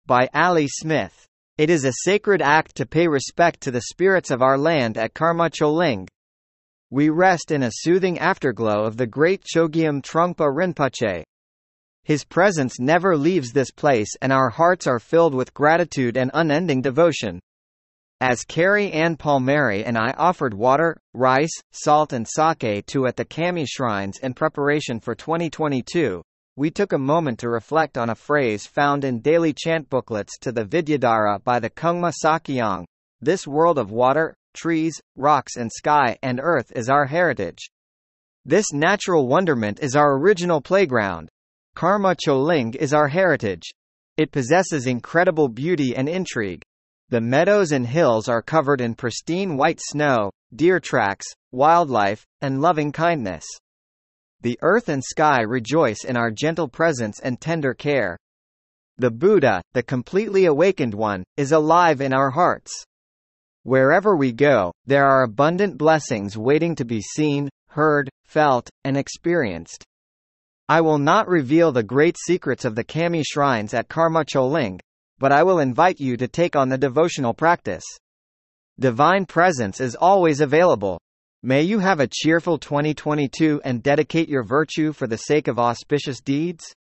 by Ali Smith. It is a sacred act to pay respect to the spirits of our land at Karma Choling. We rest in a soothing afterglow of the great Chogyam Trungpa Rinpoche. His presence never leaves this place and our hearts are filled with gratitude and unending devotion. As Carrie Ann Palmieri and I offered water, rice, salt and sake to at the Kami shrines in preparation for 2022, we took a moment to reflect on a phrase found in daily chant booklets to the Vidyadhara by the Kungma Sakyong. This world of water, trees, rocks and sky and earth is our heritage. This natural wonderment is our original playground. Karma Choling is our heritage. It possesses incredible beauty and intrigue. The meadows and hills are covered in pristine white snow, deer tracks, wildlife, and loving kindness. The earth and sky rejoice in our gentle presence and tender care. The Buddha, the completely awakened one, is alive in our hearts. Wherever we go, there are abundant blessings waiting to be seen, heard, felt, and experienced. I will not reveal the great secrets of the Kami shrines at Karma Choling, but I will invite you to take on the devotional practice. Divine presence is always available. May you have a cheerful 2022 and dedicate your virtue for the sake of auspicious deeds.